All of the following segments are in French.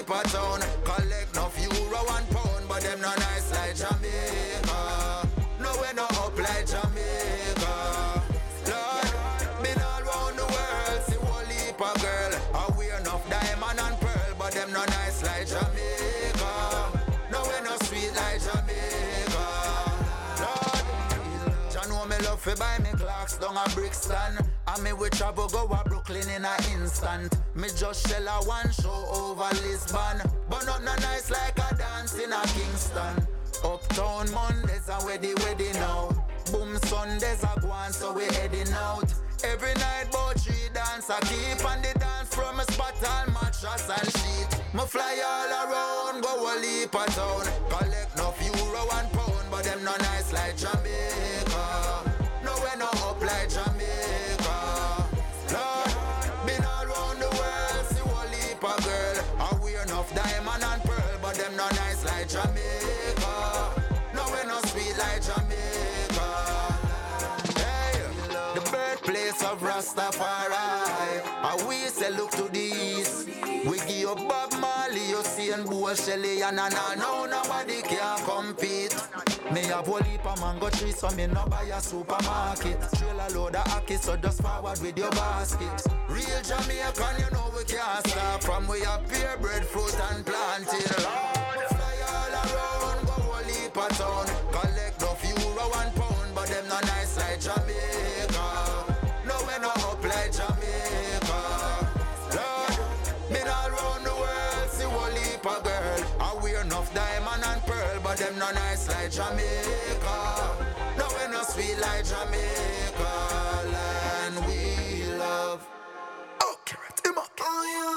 a town. Collect no euro and pound, but them no nice like Jamaica. No we no up like Jamaica. Lord, been all round the world, see whole heap of girl. I wear enough diamond and pearl, but them no nice like Jamaica. No we no sweet like Jamaica. Lord, Jah know me love fi buy me clocks down a Brixton. And me we travel go a Brooklyn in a instant. Me just shell a one show over Lisbon, but not no nice like a dance in a Kingston. Uptown Mondays are where the wedding now. Boom Sundays are gone, so we heading out. Every night about 3 dance I keep on the dance from a spot all mattress and sheet. Me fly all around, go a leap a town. Collect no euro and pound, but them no nice like Jamaica. No we no up like Jamaica. Lord, been all round the world, see whole heap of girl. I wear enough diamond and pearl, but them no nice like Jamaica. No we no sweet like Jamaica. Hey, the birthplace of Rastafari. And we say look to the east. We give you Bob Marley, you see and Bo Shelley and Nana. Now nobody can compete. Me have a heap of mango trees, so me no buy a supermarket. Trailer load of ackee, so just forward with your basket. Real Jamaican, you know we can't stop. From we have pear bread, fruit and planting. Lord, fly all around, go a heap of town. Collect no euro and pound, but them no nice like Jamaica. No we no up like Jamaica. Lord, been all round the world, see whole heap of girl. I wear enough diamond and pearl, but them no nice like Jamaica. No we no sweet like Jamaica. Land we love. Oh, carrot, him up. Oh, yeah.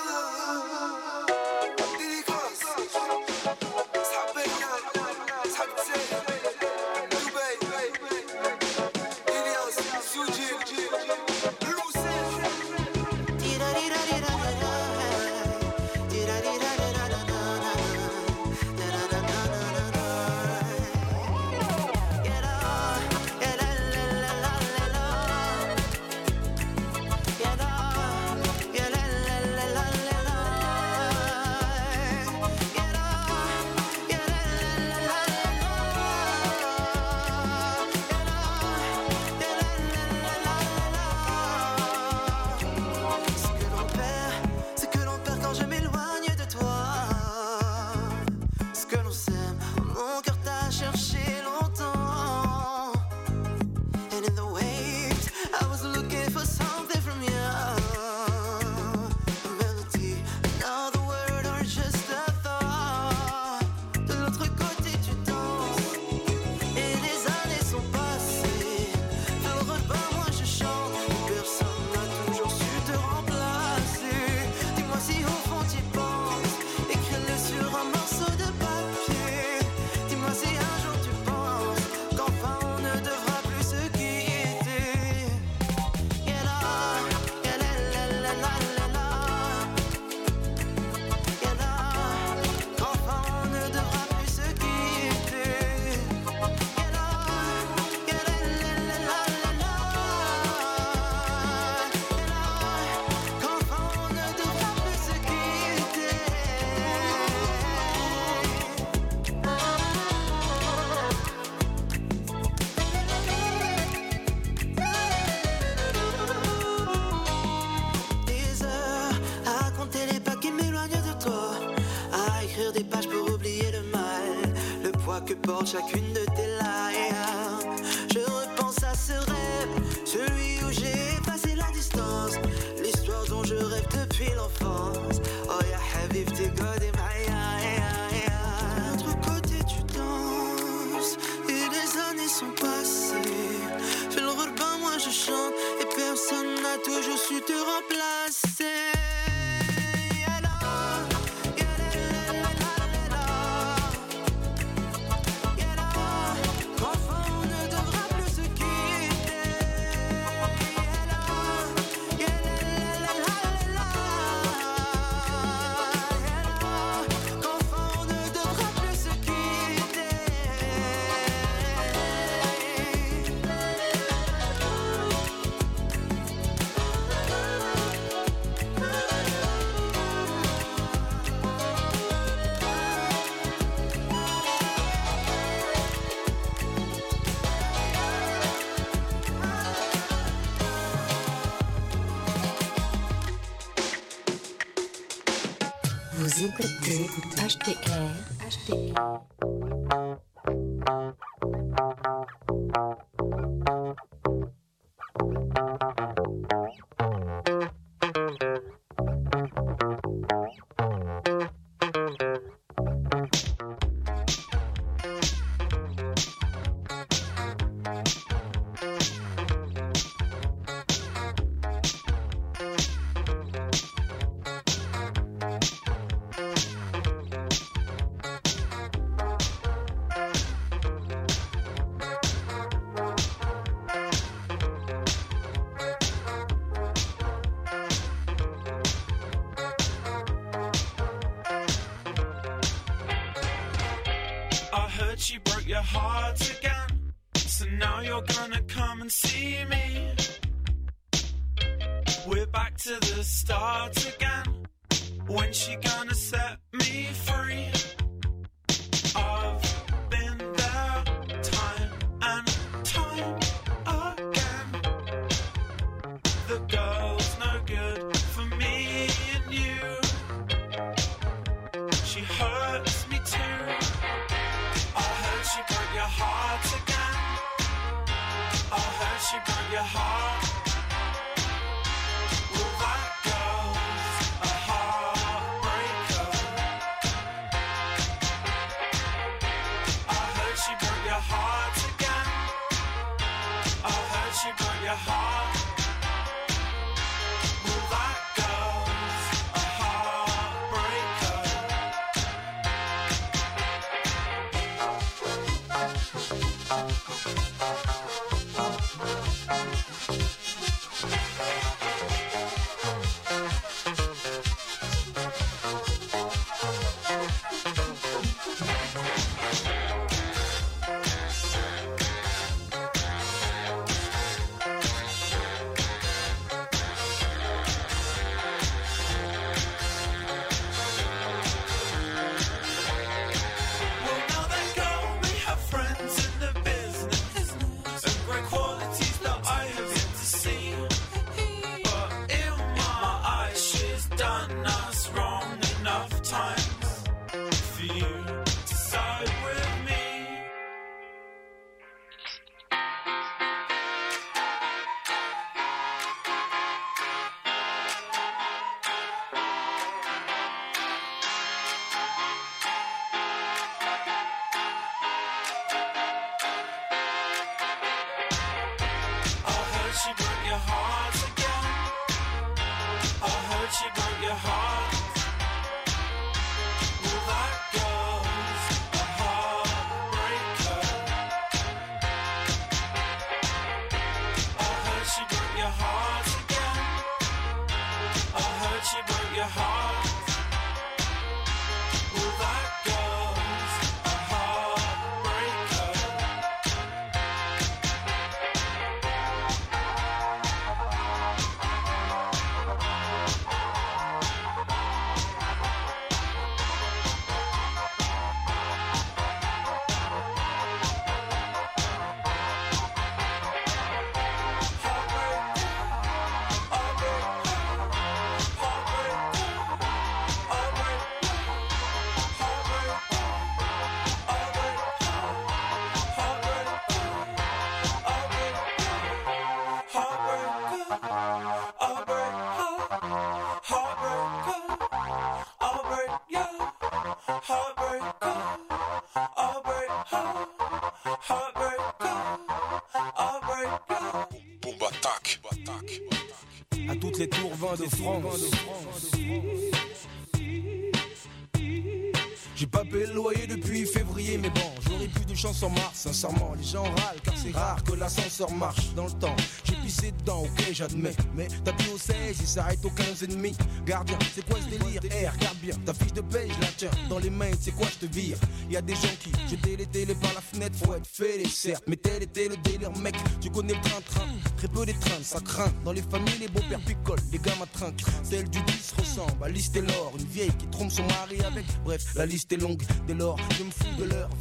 Que porte chacune de tes lines. Je repense à ce rêve, celui où j'ai passé la distance, l'histoire dont je rêve depuis l'enfance. Oh ya Habibti Godi Maya. De l'autre côté tu danses et les années sont passées. Fais le repas, moi je chante et personne n'a toujours su te remplacer. Vous écoutez HTR. She broke your heart again, so now you're gonna come and see me. We're back to the start again. When's she gonna set me free? I've been there time and time again. The girl's no good for me and you. She hurts me too. She broke your heart again. I heard she broke your heart. Well, that girl's a heartbreaker. I heard she broke your heart again. I heard she broke your heart. Well, that girl's a heartbreaker. She broke your heart again. I heard she broke your heart. Well, that girl's a heartbreaker. I heard she broke your heart again. I heard she broke your heart. Well, that girl's a heartbreaker. À toutes les tours 20 de France. J'ai pas payé le loyer depuis février, mais bon, j'aurais plus de chance en mars. Sincèrement, les gens râlent car c'est rare que l'ascenseur marche dans le temps. J'ai pissé dedans, ok, j'admets, mais t'appuies au 16, il s'arrête au 15 et demi. Gardien, c'est quoi ce délire? Regarde bien, ta fiche de paye, je la tiens dans les mains, c'est quoi, je te vire. Y'a des gens qui jetaient les télés par la fenêtre, faut être fêlé, certes, mais tel était le délire, mec. Tu connais le train-train, très peu des trains, ça craint. Dans les familles, les beaux-pères picolent, les gamins trinquent. Celle du 10 ressemble à Liste et l'or, une vieille qui trompe son mari avec. Bref, la liste est longue, dès lors, je me fous de leur vite.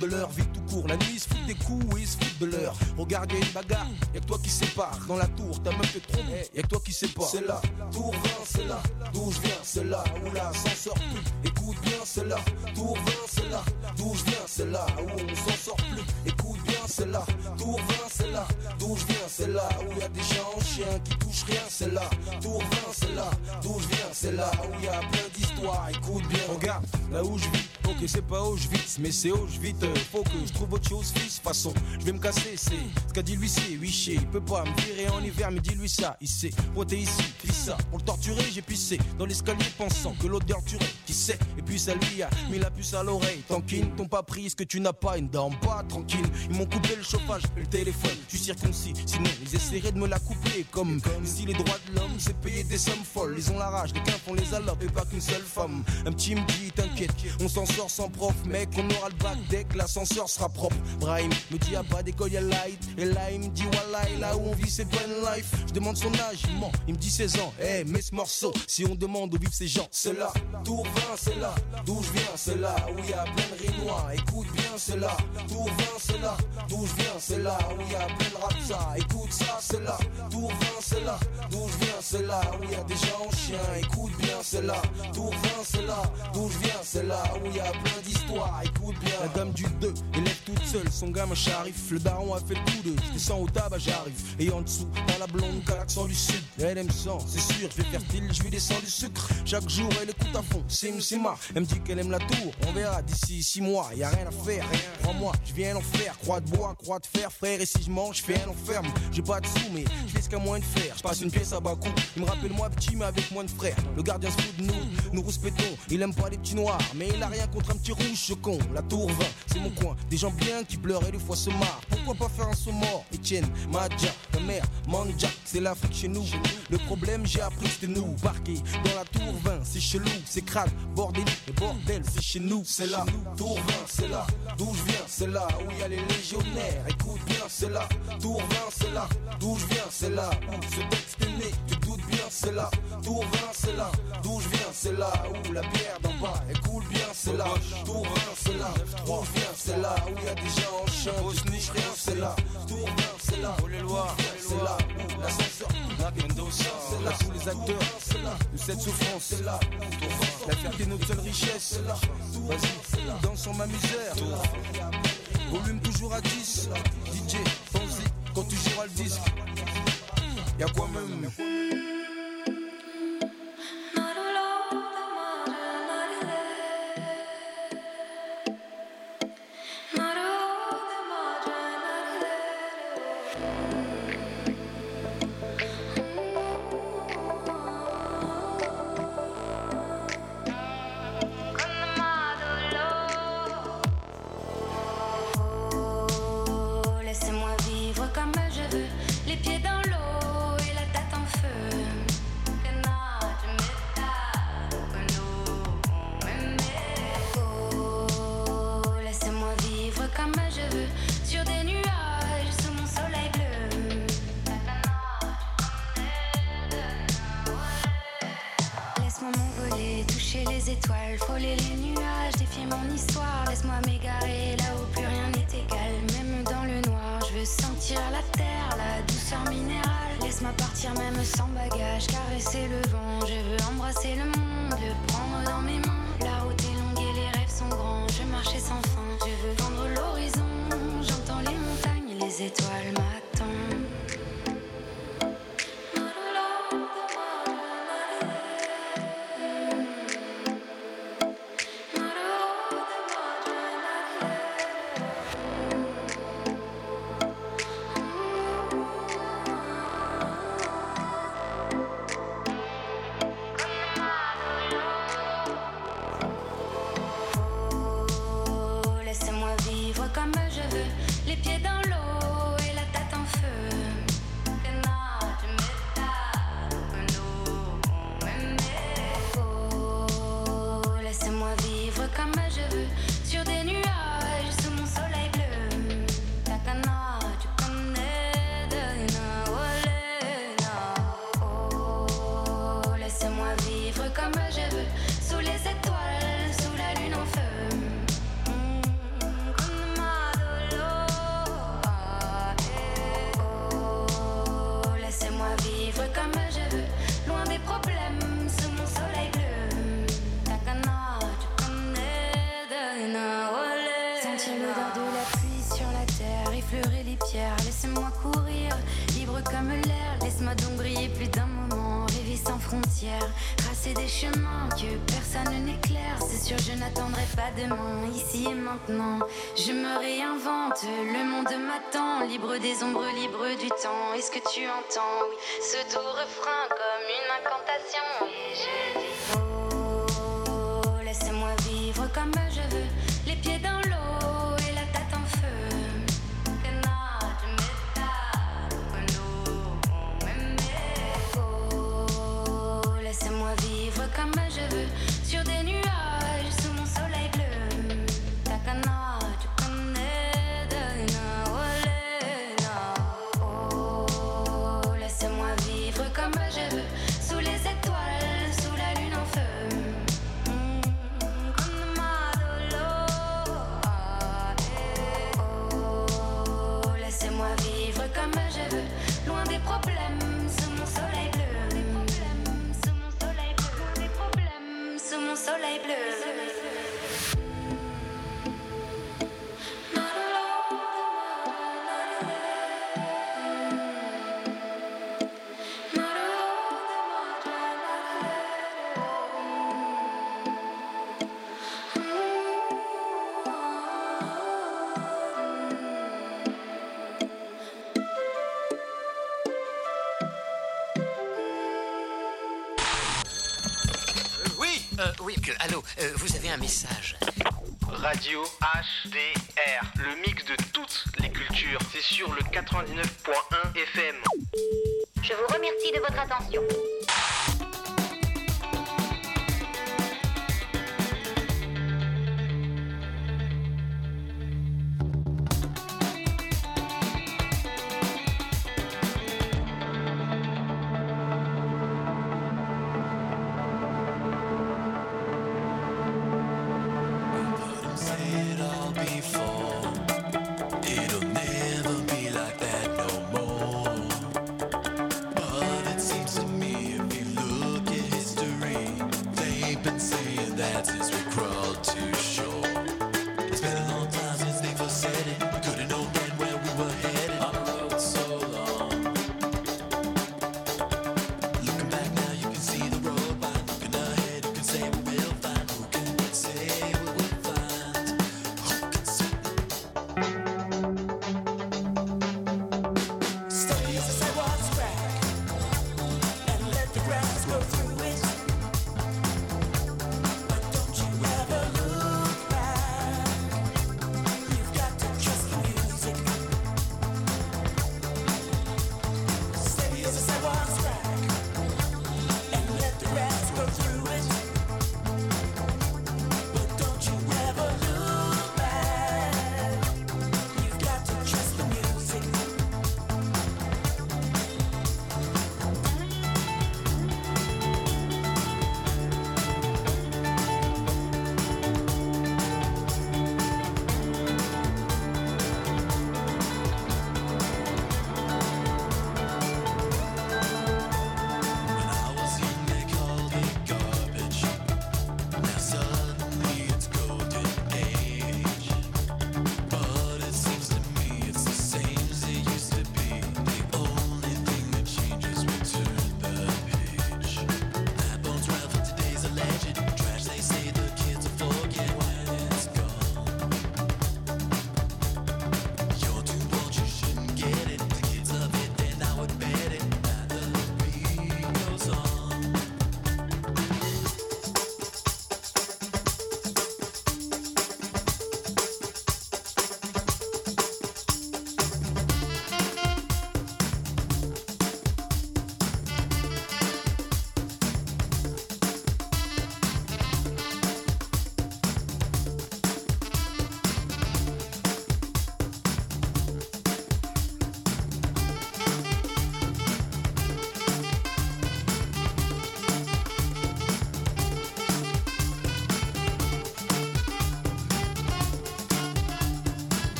de leur vie tout court. La nuit, ils se foutent des coups et ils se foutent de l'heure. Regarde, y'a une bagarre, y'a que toi qui sépare. Dans la tour, ta meuf te trompe, y'a que toi qui sépare. C'est là, tour 20, c'est là, d'où je viens, c'est là où l'ascenseur plus. Écoute bien, c'est là, tour 20, c'est là, d'où je viens, c'est là où on s'en sort plus. Écoute bien, c'est là, tour 20, c'est là, d'où je viens, c'est là où y'a des gens en chien qui touchent rien, c'est là, tour 20, c'est là, d'où je viens, c'est là où y'a plein d'histoires. Écoute bien, regarde, là où je vis, ok, c'est pas Auschwitz, mais c'est Auschwitz. Faut que je trouve autre chose, fils. Façon, je vais me casser, c'est ce qu'a dit l'huissier. Huissier, il peut pas me virer en hiver, mais dis-lui ça. Il sait, moi t'es ici, fais ça. Pour le torturer, j'ai pissé dans l'escalier pensant que l'odeur tuerait. Qui sait, et puis ça lui a mis la puce à l'oreille. Tant qu'ils ne t'ont pas pris ce que tu n'as pas, ils ne dorment pas tranquille. Ils m'ont coupé le chauffage et le téléphone. Je suis circoncis, sinon ils essaieraient de me la couper. Comme si les droits de l'homme, c'est payer des sommes folles. Ils ont la rage, les quins font les alopes et pas qu'une seule femme. Un petit me dit, t'inquiète, on s'en sort sans prof, mec, on aura le bac dès que l'ascenseur sera propre. Brahim me dit y'a pas d'école, y'a light. Et là il me dit Wallahi, là où on vit c'est pas une life. Je demande son âge, il ment, il me dit 16 ans. Eh, mais ce morceau, si on demande où vivent ces gens, c'est là, tour 20, c'est là, d'où je viens, c'est là où y'a plein de rinois. Écoute bien, c'est là, tour 20, c'est là, d'où je viens, c'est là où y'a plein de rap ça. Écoute ça, c'est là, tour 20, c'est là, d'où je viens, c'est là où y'a des gens en chien. Écoute bien, c'est là, tour 20, c'est là, d'où je viens, c'est là où y'a plein d'histoires. Écoute bien, la dame du 2 élève toute seule son gamin charif. Le daron a fait le coup de, je descends au tabac, j'arrive. Et en dessous, dans la blonde, qu'à l'accent du sud. Elle aime sang, c'est sûr, je vais faire style, je vais descendre du sucre. Chaque jour, elle écoute à fond, c'est ma. Elle me dit qu'elle aime la tour, on verra d'ici 6 mois. Y'a rien à faire, crois-moi, je viens l'enfer. Croix de bois, croix de fer, frère. Et si je mange, je fais un enferme. J'ai pas de sous, mais je fais ce qu'il y a moins de faire. Je passe une pièce à bas coût. Il me rappelle moi petit, mais avec moins de frères. Le gardien se fout de nous rouspétons. Il aime pas les petits noirs, mais il a rien contre un petit rouge, ce con. La tour 20, c'est mon coin. Des gens bien qui pleurent et des fois se marrent. Pourquoi pas faire un saut mort? Etienne, Madja, ta mère, Manja, c'est l'Afrique chez nous. Le problème, j'ai appris que c'était nous. Parqué dans la tour 20, c'est chelou, c'est crade, bordélique et bordel, c'est chez nous. C'est là, tour 20, c'est là, d'où je viens, c'est là où y a les légionnaires. Écoute bien, c'est là, tour 20, c'est là, d'où je viens, c'est là où ce texte est né. Tu doutes bien, c'est là, tour 20, c'est là, d'où je viens, c'est là où la bière d'en bas, elle coule bien, c'est là, tour 20, c'est là, d'où je viens, c'est là où y a des gens en chien, qui touchent rien, c'est là, tour 20, c'est là, c'est là où l'ascenseur, c'est là tous les acteurs de cette souffrance, c'est là, la fierté est notre seule richesse, vas-y, dansons ma misère, volume toujours à 10, DJ, pense-y, quand tu joueras le disque, y'a quoi même? étoiles, frôler les nuages, défier mon histoire. Laisse-moi m'égarer là où plus rien n'est égal. Même dans le noir, je veux sentir la terre, la douceur minérale. Laisse-moi partir même sans bagage, caresser le vent. Je veux embrasser le monde, le prendre dans mes mains. La route est longue et les rêves sont grands. Je marchais sans fin, je veux vendre l'horizon. J'entends les montagnes et les étoiles m'attendent. chemin, que personne n'est clair. C'est sûr, je n'attendrai pas demain, ici et maintenant. Je me réinvente, le monde m'attend. Libre des ombres, libre du temps. Est-ce que tu entends, oui, ce doux refrain comme une incantation? Et je dis, oh, laissez-moi vivre comme je veux. Les pieds dans l'eau et la tête en feu. Laissez-moi vivre comme je veux, sur des nuages, sous mon soleil bleu. Takana, tu connais Dana, Olena. Oh, laissez-moi vivre comme je veux, sous les étoiles, sous la lune en feu. Oh, laissez-moi vivre comme je veux, loin des problèmes, sous mon soleil bleu. Sous mon soleil bleu. Oui, allô, vous avez un message. Radio HDR, le mix de toutes les cultures. C'est sur le 99.1 FM. Je vous remercie de votre attention.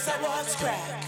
So what's crack?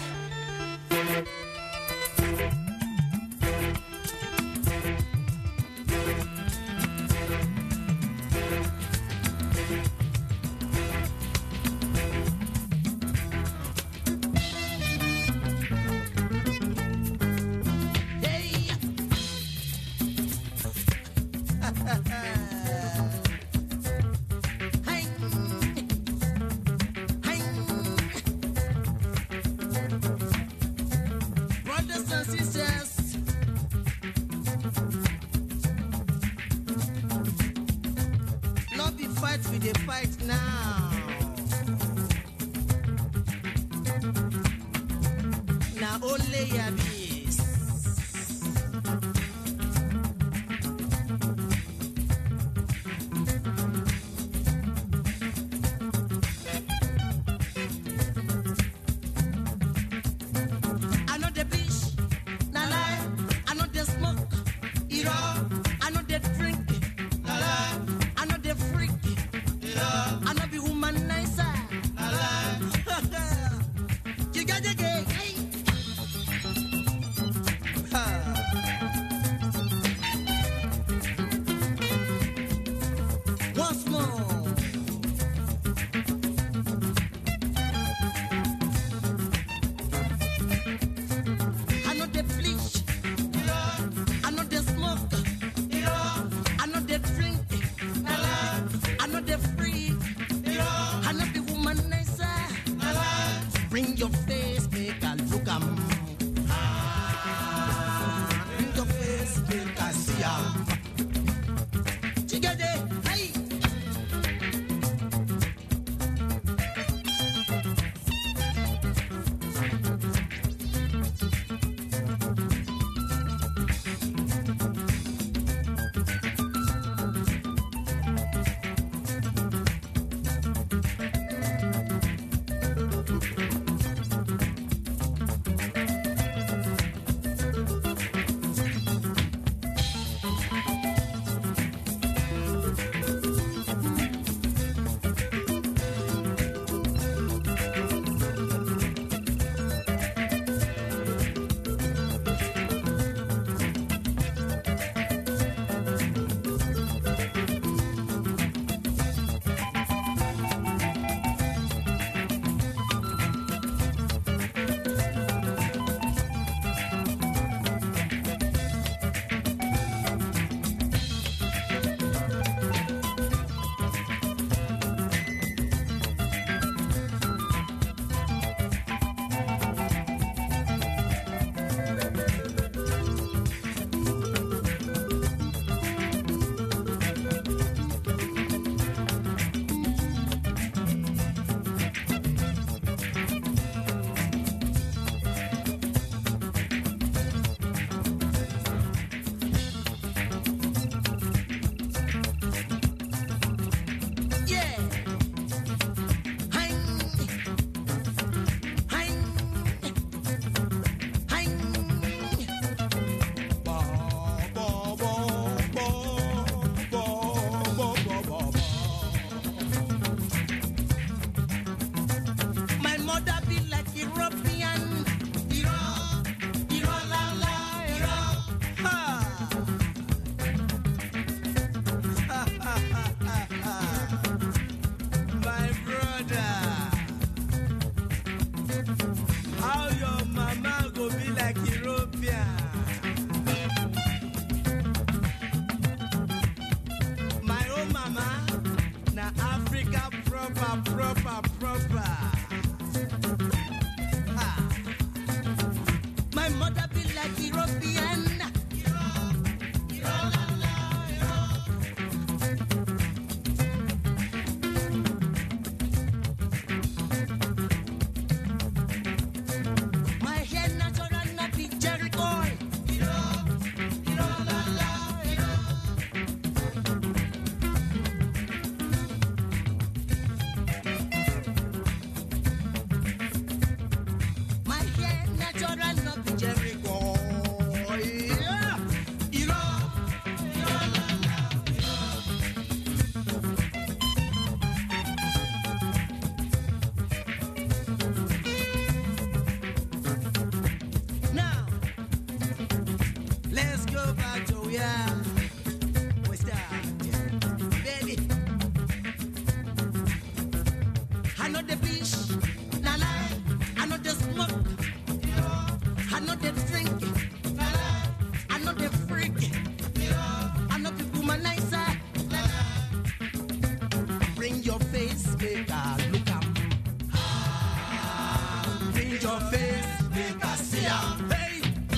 bring your face, make us see ya. Hey.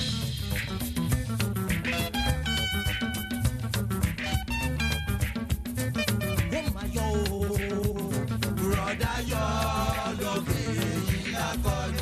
Oh my yo, brother yo, look at la collie.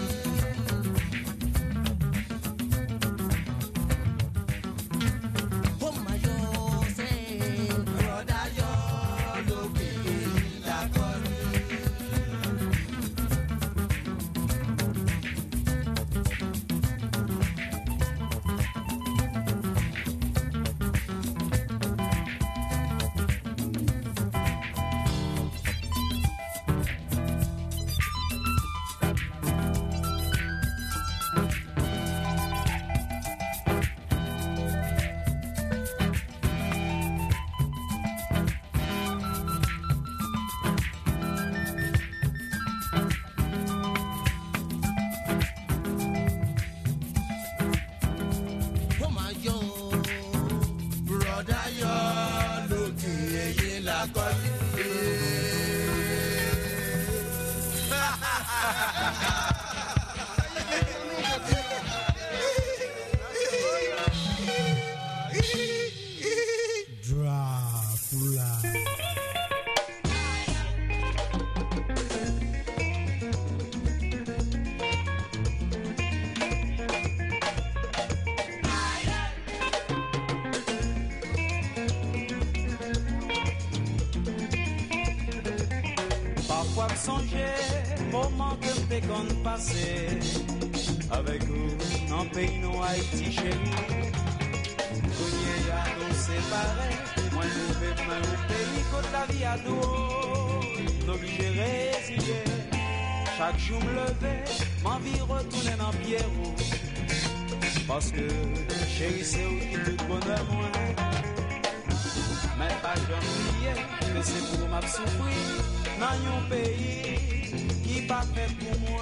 Avec vous, dans le pays non Haïti chéri. Cogné à nous séparer. Moi, je vais me pays côté la vie à dos. L'obligé résigné. Chaque jour me lever, m'envie retourner dans Pierrot. Parce que chéri, c'est où qui tout bonheur moi. Mais pas j'oublier que c'est pour ma souffrir dans un pays qui pas fait pour moi.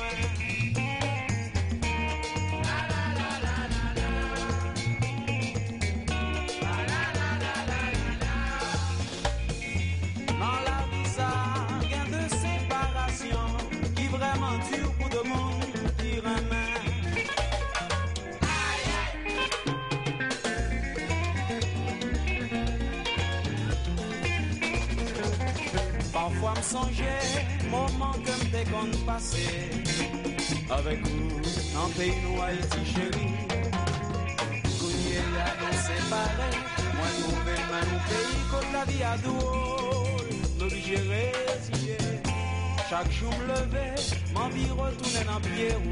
Parfois me songer, moment que m'te qu'on passé avec vous, dans pays nous Haïti chéri. Kounye ya nous séparé, moi nous venons dans pays côté la vie à dos. L'obligé résigné, chaque jour me lever, m'envie retourner dans Pierrot.